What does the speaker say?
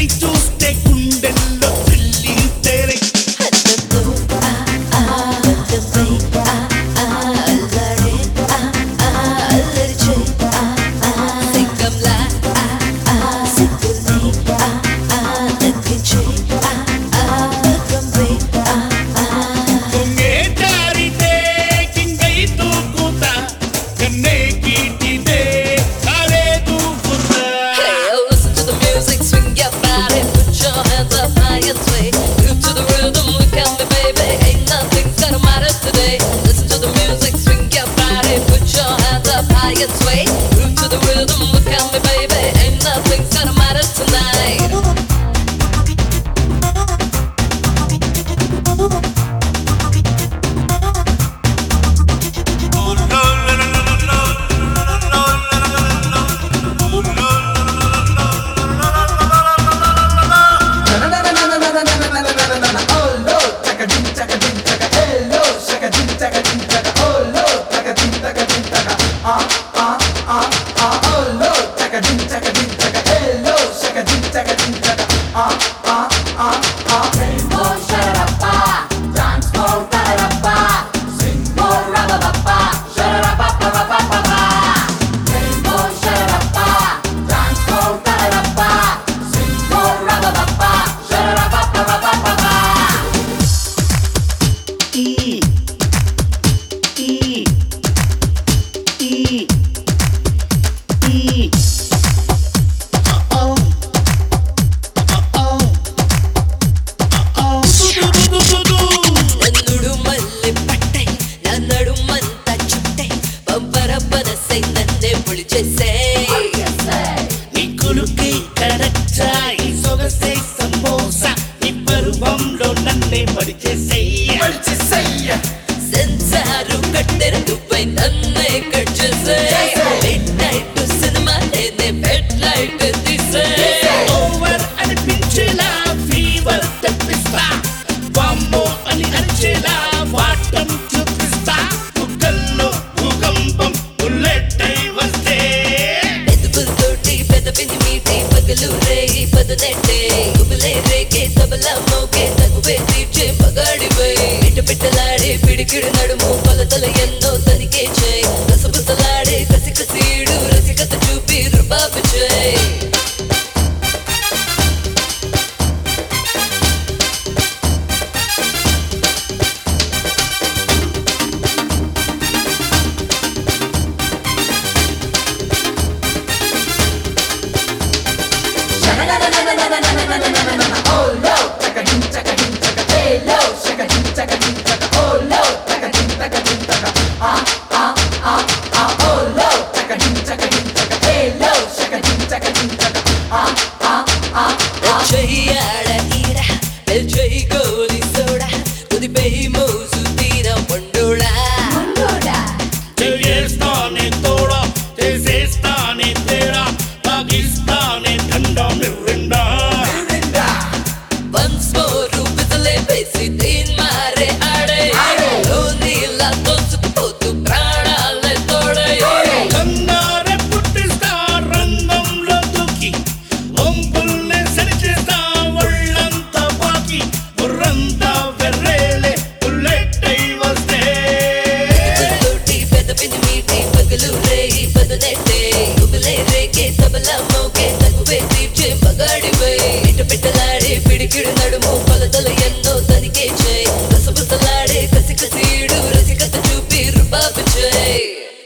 చూస్తే గుండెల్లో థ్రిల్లింగ్ తేరే Sway, move to the rhythm, look at me baby, ain't nothing's gonna matter tonight. Sensaru kattere dubai nanne kachse midnight to cinema ne bedlight dise over and pinchila fever teppista vammo ani archela vatam chupista ukallo bhugambam bullet ai vaste edukul toti pedapini meeti pagalu rei padanette ubale reke tabla moke taguve teeche magadive పిట్టలాడే పిడికిడు నడుము కొలతల ఎన్నో తనికే చేయి రసపుసలాడే కసికసీడు రసికత చూపి రుబాబు చేయి పిట్టలాడే పిడికిడు నడుము కొలతలు ఎన్నో తనికే చేయి రసపుసలాడే కసికసీడు రసికత చూపి రుబాబు చేయి